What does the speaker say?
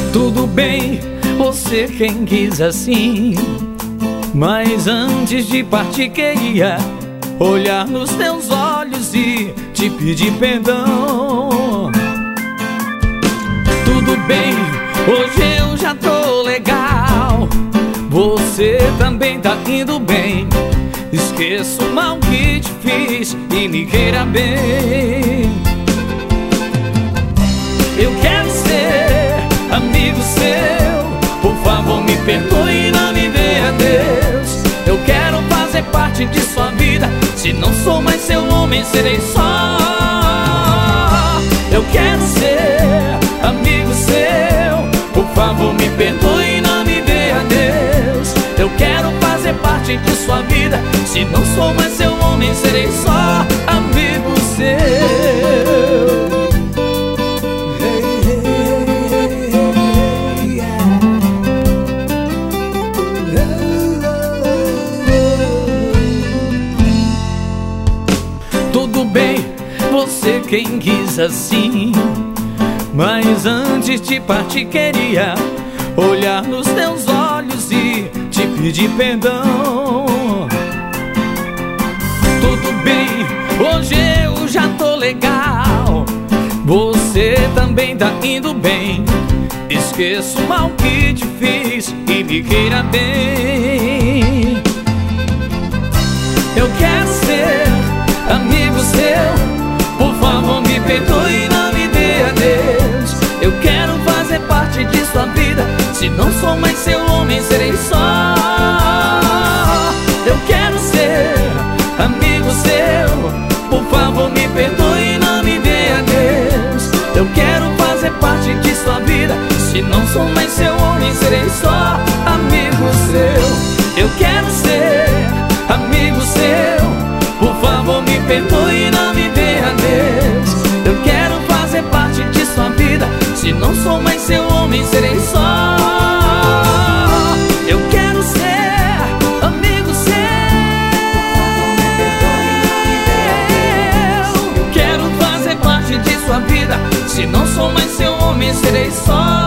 Tudo bem, você quem quis assim, mas antes de partir queria olhar nos teus olhos e te pedir perdão. Tudo bem, hoje eu já tô legal, você também tá indo bem. Esqueça o mal que te fiz e me queira bem. Eu quero ser amigo seu, por favor me perdoe e não me dê adeus. Eu quero fazer parte de sua vida, se não sou mais seu homem serei só. Eu quero ser amigo seu, por favor me perdoe e não me dê adeus. Eu quero fazer parte de sua vida, se não sou mais seu homem serei só amigo seu. Tudo bem, você quem quis assim, mas antes de partir queria olhar nos teus olhos e te pedir perdão. Tudo bem, hoje eu já tô legal, você também tá indo bem. Esqueça o mal que te fiz e me queira bem. Eu quero ser amigo seu, por favor me perdoe e não me dê adeus. Eu quero fazer parte de sua vida, se não sou mais seu homem serei só. Eu quero ser amigo seu, por favor me perdoe e não me dê adeus. Eu quero fazer parte de sua vida, se não sou mais seu homem serei só amigo seu. Eu quero ser amigo seu, por favor me perdoe e não me dê adeus. Eu quero fazer parte de sua vida, se não sou mais seu homem serei só. Eu quero ser amigo seu, eu quero fazer parte de sua vida, se não sou mais seu homem serei só.